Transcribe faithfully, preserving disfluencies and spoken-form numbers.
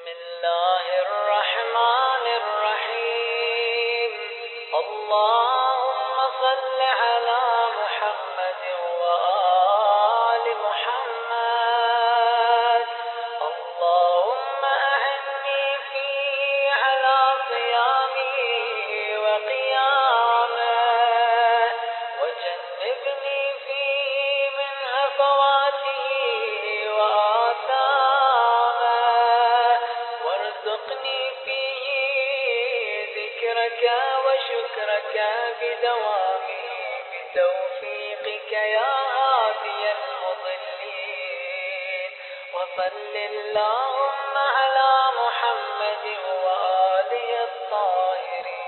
الله الرحمن الرحيم. اللهم صل على محمد وآل محمد. اللهم أعني فيه على صيامه وقيامه، وجنبني فيه من هفواته وآثامه، وارزقني فيه ذكرك وشكرك بدوامه بتوفيقك يا هادي المضلين. وصل اللهم على محمد وآله الطاهرين.